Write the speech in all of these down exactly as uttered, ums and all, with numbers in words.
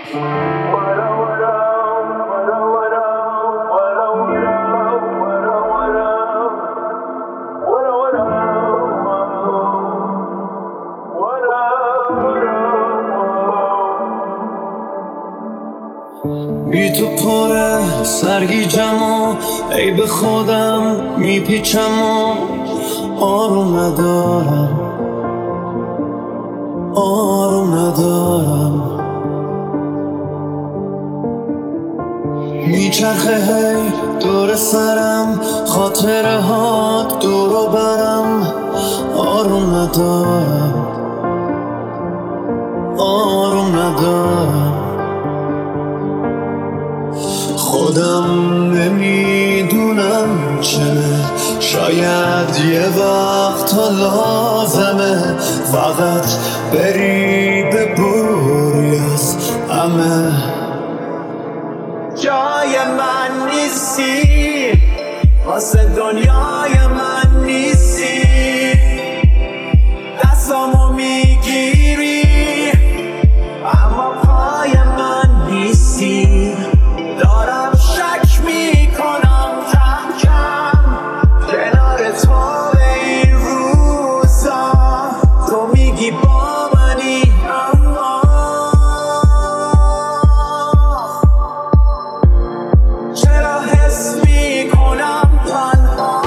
بی تو پره سرگیجم و ای به خودم میپیچم و آروم ندارم آروم ندارم میچرخه هی دور سرم خاطره ها دورو برم آروم ندارم آروم ندارم خودم نمیدونم چنه شاید یه وقت ها لازمه فقط بری به بوری از همه جای من نیستی واسه دنیای من نیستی دستامو میگیری اما پای من نیستی دارم شک میکنم کم کم کنار تو به این روزا تو میگی با منی اما چرا حس میکنم تنها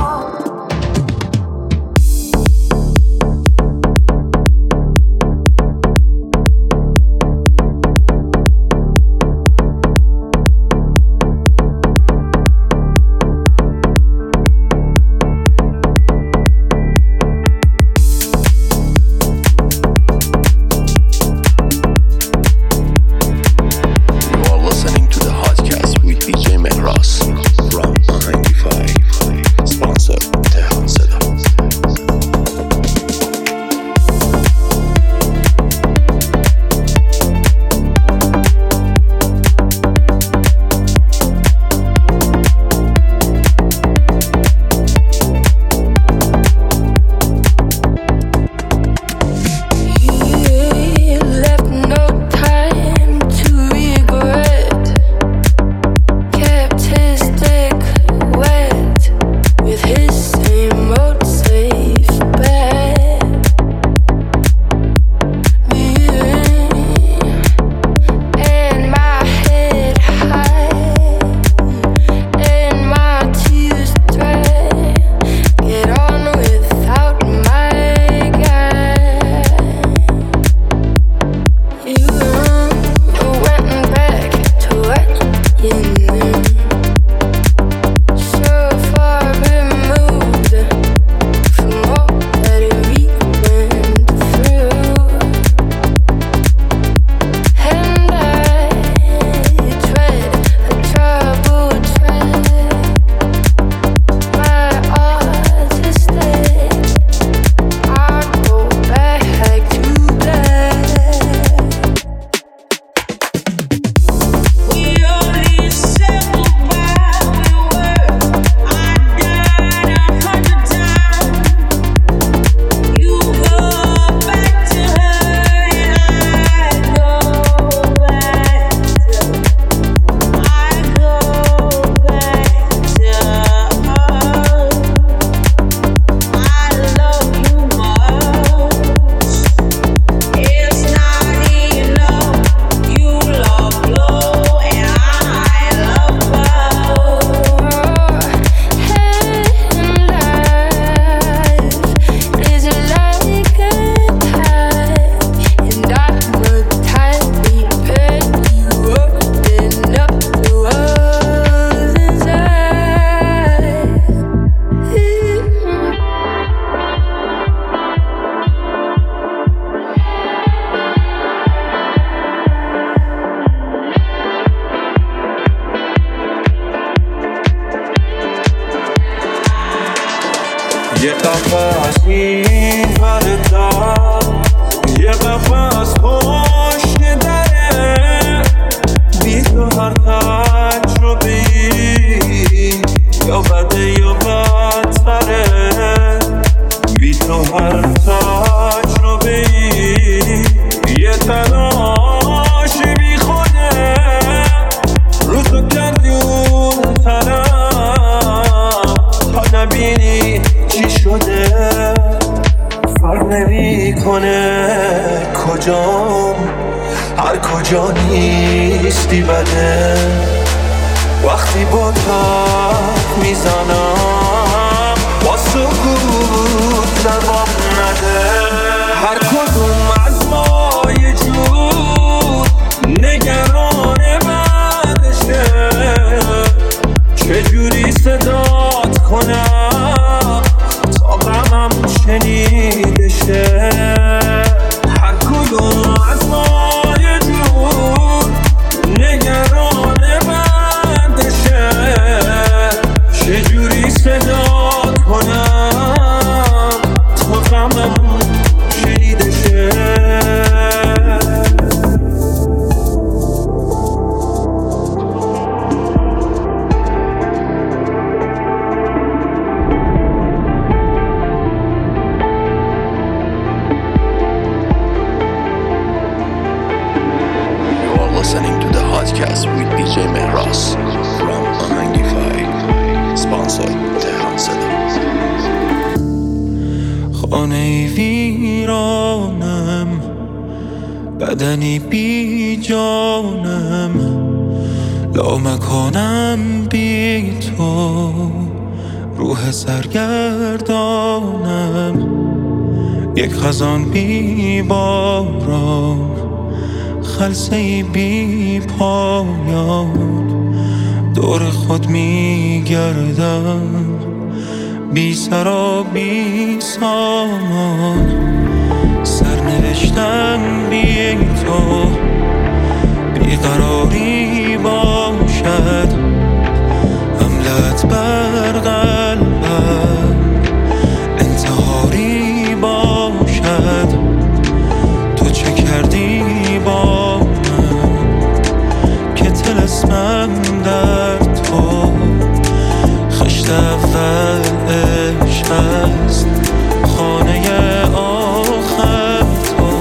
یه قفه از این وردا یه قفه از پشت دره بی تو هر تجربه‌ای یا بده یا بدتره بی تو هر تجربه‌ای یه تلاش بی خوده شده فرق نمی کنه کجام، هر کجا نیستی بده. وقتی با تا میزنم با سکوت جواب نده. هر کدوم از ما یه جور نگران بعدشه، چجوری صدات کنم تا غمم شنیده شه. هر کدوم از ما یه جور نگران بعدشه، چجوری صدات کنم تا غمم شنیده شه. Listening to the podcast with دی جی Mehras from Ahangify, sponsored Tehran Sada. خانه ویرانم، بدنی بی جانم، لامکانم بی تو، روح سرگردانم، یک خزان بی باران، خلسه‌ای بی پایان، دور خود می گردم، بی سر و بی سامان. سرنوشتم بی تو بیقراری باشد، حملت بر قلبم انتحاری باشد. تو چه کردی با من که طلسمم در تو، خشت اول عشق است، خانه آخر تو.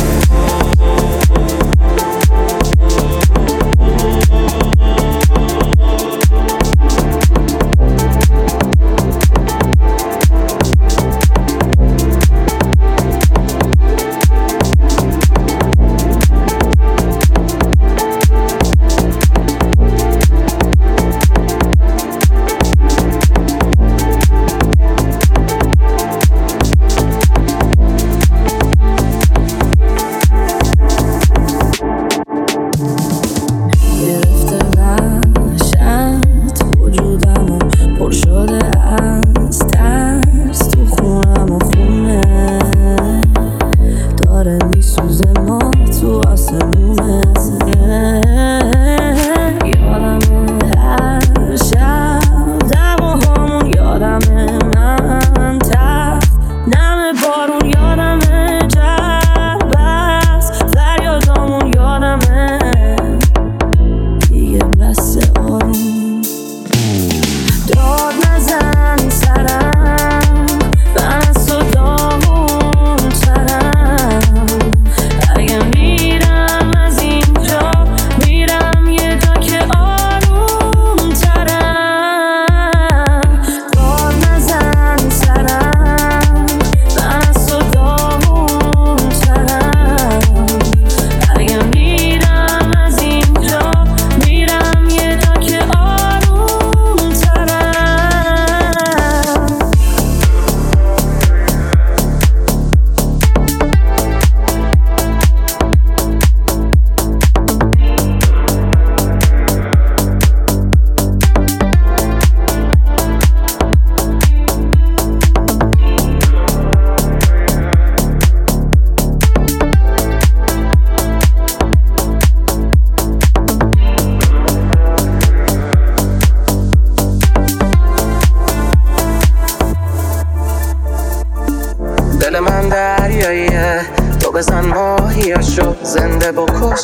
دل من دریاییه، تو بزن ماهیاشو زنده بکش،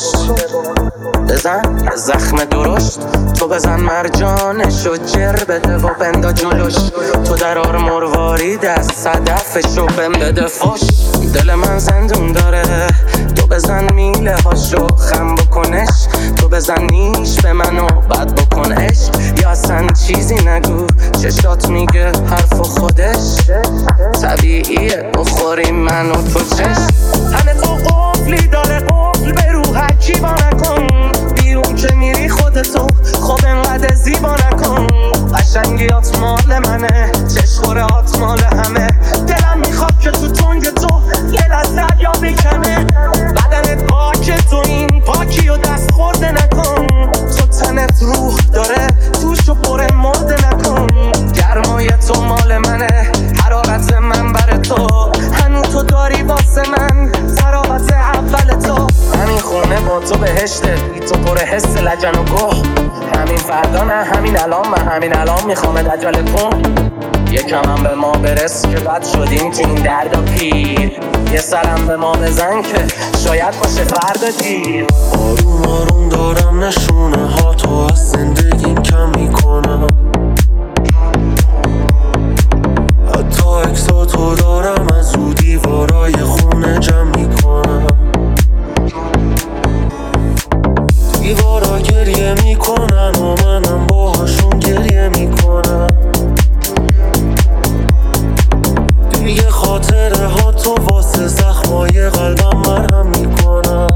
بزن یه زخم درشت، تو بزن مرجانشو جر بده و بندا جلوش، تو درار مروارید از صدفشو بهم بده فش. دل من زندون داره، تو بزن میله هاشو خم بکنش، تو بزن نیش به منو بد بکن عشق، یا اصلا چیزی نگو چشات میگه حرف خودش. طبیعیه بخوریم من و تو چشم. تن تو قفلی داره قفل به رو هرکی با نکن. بیرون که میری خودتو خب انقدر زیبا نکن. قشنگیات مال منه چشورات مال همه. دلم میخواد که تو تنگ تو یه لحظه یا بکنه. بدنت پاکه تو این پاکی و دست خورده نکن. تو تنت روح داره توشو پر مرده نکن. گرمای تو مال منه حرارت من بر تو. هنو تو داری واسه من تراوت اول تو. همین خونه با تو بهشته بی تو پر حس لجن و گوه. همین فردا نه همین الان من همین الان میخوام دجال کن. یکم هم به ما برس که بد شدیم تو این درد و پیر. یه سرم به ما بزن که شاید باشه فردا دیر. آروم آروم دارم نشونه ها تو از زندگیم کم میکنم. حتی اکساتو دارم از او دیوارای خونه جمع میکنم. دیوارا گریه میکنن و منم باهاشون گریه میکنم. دیگه خاطره ها تو واسه زخمای قلبم مرهم میکنم.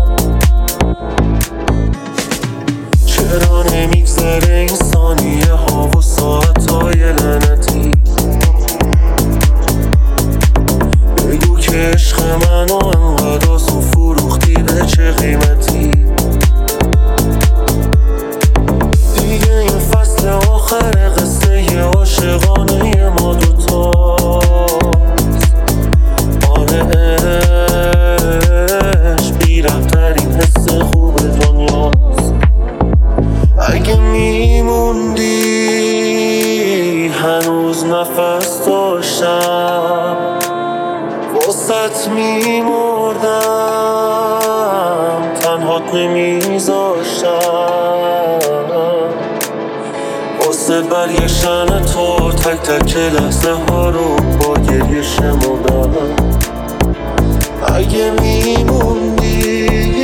چرا نمیگذره این ثانیه ها و ساعت های لعنتی. بگو که عشق منو انقدر آسون فروختی به چه قیمتی. دیگه این فصل آخر قصه ی عاشقانه ما دوتاست. آره عشق بی‌رحم‌ترین حس خوب دنیاست. اگه میموندی هنوز نفس داشتم واسط میمردم تنهات نمیذاشتم. واسه برگشتن تو تک تک لحظه ها رو با گریه شمردم. اگه میموندی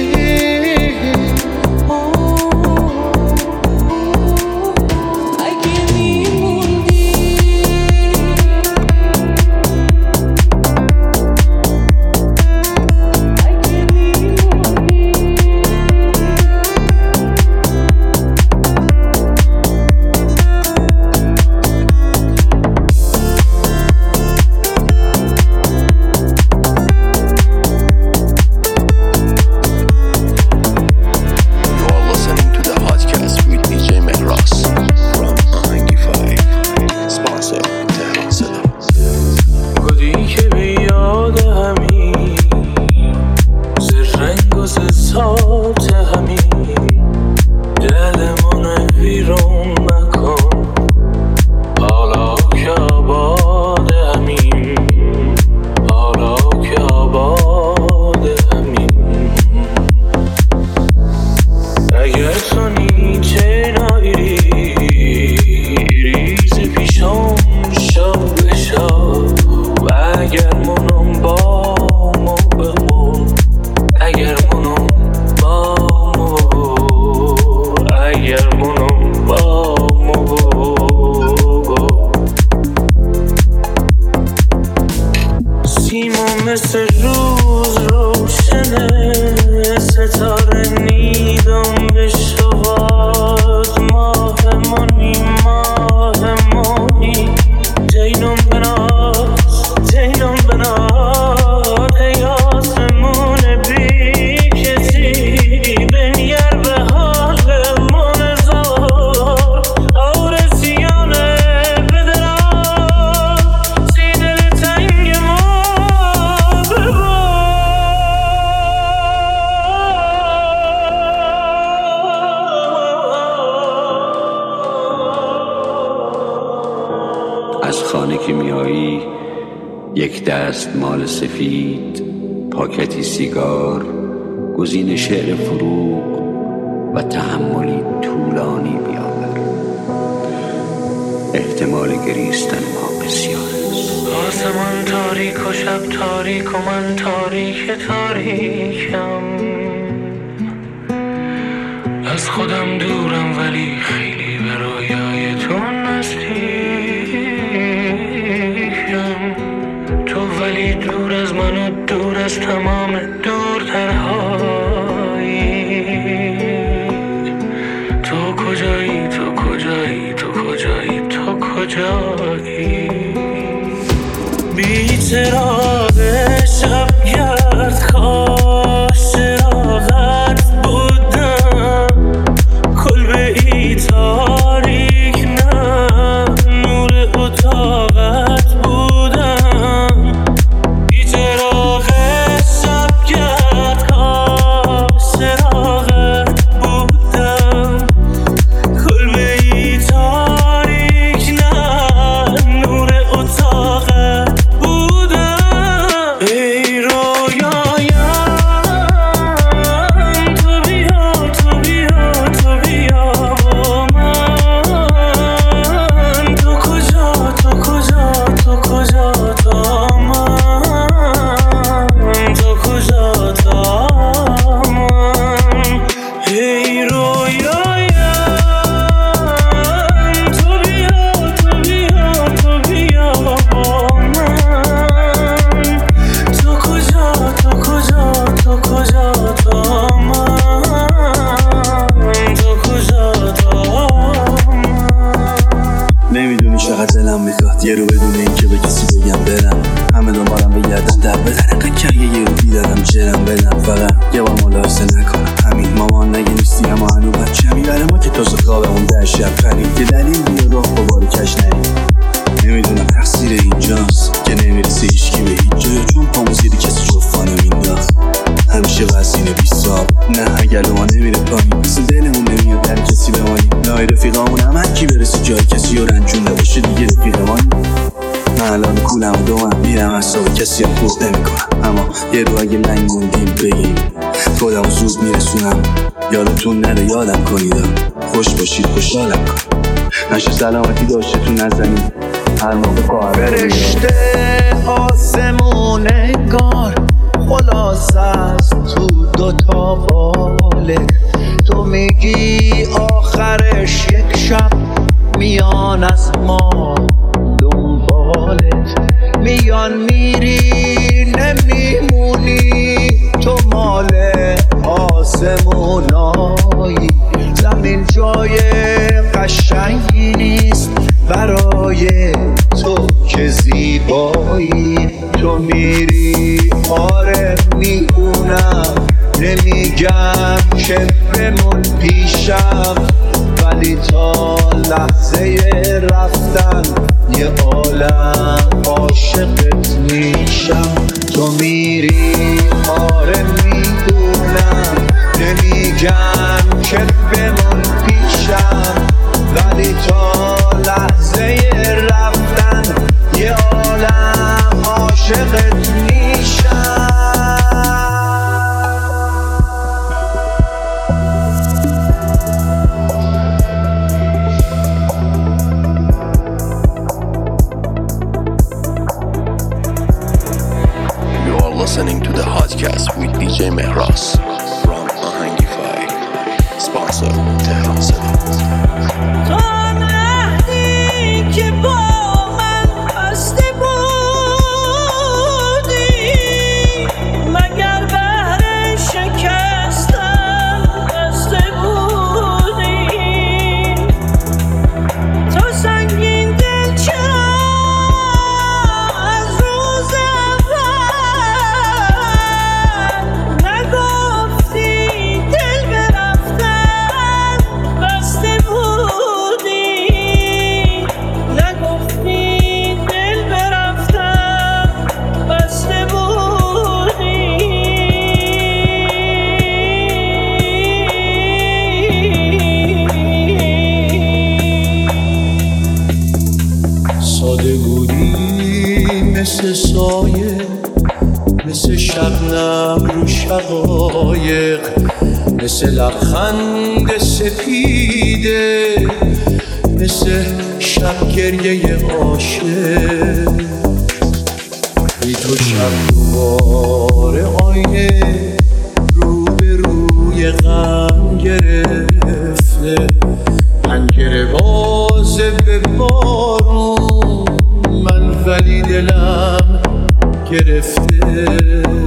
مثل روز روشنه ستاره نیدم به شواد. ماهمونی ماهمونی جینم بناز جینم بناز. ای آسمون بی کسی بنگر به حال منظار. آرزیانه بدرم سی دل تنگ ما. از خانه که میایی یک دست مال سفید، پاکتی سیگار، گزین شعر فروغ و تحملی طولانی بیاور. احتمال گریستن ما بسیار است. آسمان تاریک و شب تاریک و من تاریک تاریکم. از خودم دورم ولی خیلی به رویای تو نزدیکم. تو دور از تمام دورترهایی. تو کجایی تو کجایی تو کجایی تو کجایی؟ بی چراغ شبگرد کاش چراغت بودم، کلبه ای تاریک نه نور اتاقت بودم. بی چراغ شبگرد کاش چراغت بودم، کلبه ای تاریک نه نور اتاقت بودم. ای رویایم تو بیا تو بیا تو بیا با من. تو کجا تو کجا تو کجا تا من؟ تو کجا تا من؟ ای رویایم تو بیا تو بیا تو بیا با من. تو کجا تو کجا تو کجا تا من؟ تو کجا تا من؟ نمیدونی چقدر دلم میخواد یه رو بدون این که به کسی بگم برم، همه دنبالم بگردن در بدن انقدر کنگه یه رو بیدارم جرم بدم، فقط یه بار ملاحظه نکنم همین. مامان نگه نیستی اما هنو بچه می برای ما که تازه خوابمون در شب پرید. یه دلیل بیا راه با بارو کش نرید. نمیدونم تقصیر اینجاست که نمیرسی هیچکی به هیچ جایی، چون پامو زیدی کسی جفانه مینداخت. همیشه وزینه بی ساب نه اگر ما نمیره پایین، مثل دلمون نمیاد در کسی بمانی. نای رفیقامون هم هرکی برسی جای کسی و رنجون نباشه دیگه رفیقمانی. من الان کولم و دومم میرم اصاب کسی هم خوب نمی کنم، اما یه رو اگه لنگ موندیم بگیم خودم زود میرسونم. یادتون نره یادم کنید، خوش باشید خوشحالم کن، نشه سلامتی داشته تو نزنید هر موقع خواهر فرشته آسمون انگار خلاص است تو دوتا بالت. تو میگی آخرش یک شب میان از ما دنبالت میان، میری نمیمونی. تو مال آسمونایی، زمین جای قشنگی نیست برای تو که زیبایی. تو میری آره میدونم، نمیگم که بمون پیشم، ولی تا لحظه رفتن یه عالم عاشقت میشم. تو میری آره میدونم، نمیگم که بمون پیشم، ولی تا لحظه رفتن یه عالم عاشقت میشم. Listening to the podcast with دی جی Mehras from Ahangify. Sponsor Tehran City. تو مهدی که با من بسته بودی، مگر بهر شکستن بسته بودی؟ تو سنگین دل چرا از روز اول نگفتی دل برفتن بسته بودی؟ نگفتی دل برفتن بسته بودی؟ ساده بودی مثل سایه، مثل شبنم رو شقایق، مثل لبخند سپیده، مثل شب گریه عاشق. بی تو شب دوباره آینه رو به روی غم گرفته، پنجره بازه به بارون من، ولی دلم گرفته،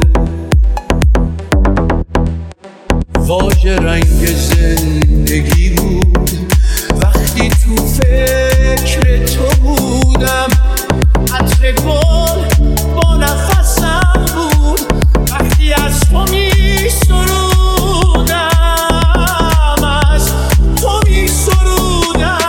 واژه رنگ زندگی بود وقتی تو فکر تو بودم. عطر گل با نفسم بود وقتی از تو می سرودم، از تو می سرودم.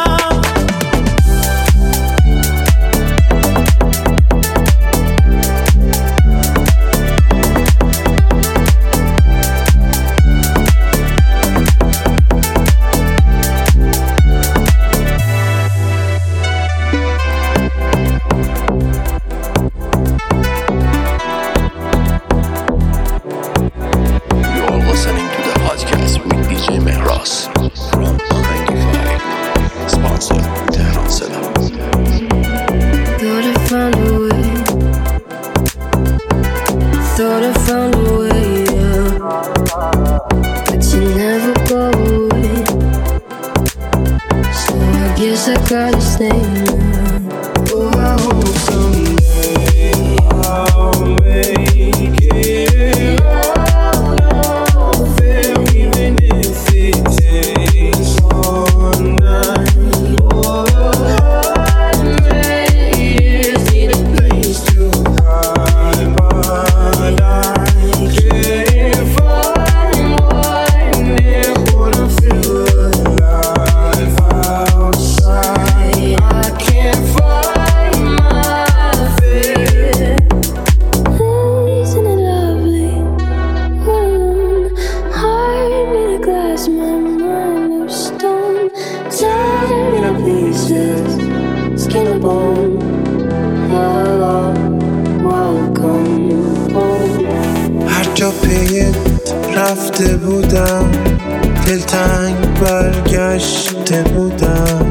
رفته بودم دلتنگ برگشته بودم،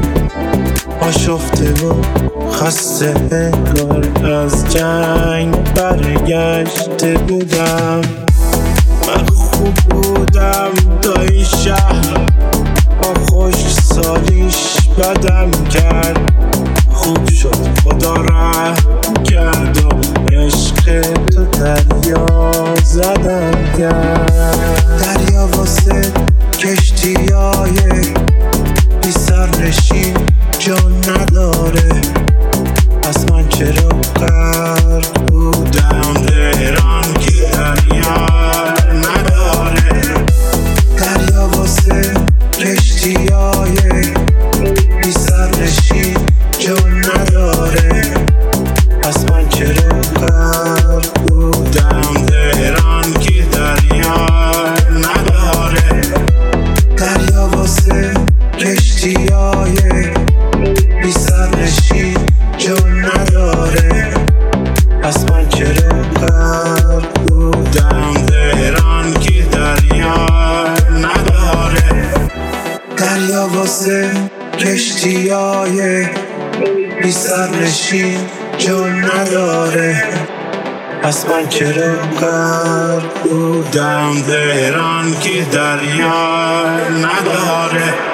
آشفته و خسته انگار از جنگ برگشته بودم. من خوب بودم تا این شهر با خوش سالیش بدم کرد، خوب شد خدا رحم کرد و عشق تو دریا زدم کرد. دریا واسه کشتیای بی سر نشین جان نداره، پس من چرا غرق بودم دهران که دریا نداره. دریا واسه کشتیای بی سر نشین جان نداره، پس من چرا غرق بودم دهران که دریا نداره. دریا واسه کشتیای بی سر نشین جان نداره، پس من چرا غرق بودم دهران که دریا نداره. دریا واسه کشتیای بی سر نشین جان نداره، پس من چرا غرق بودم دهران که دریا نداره.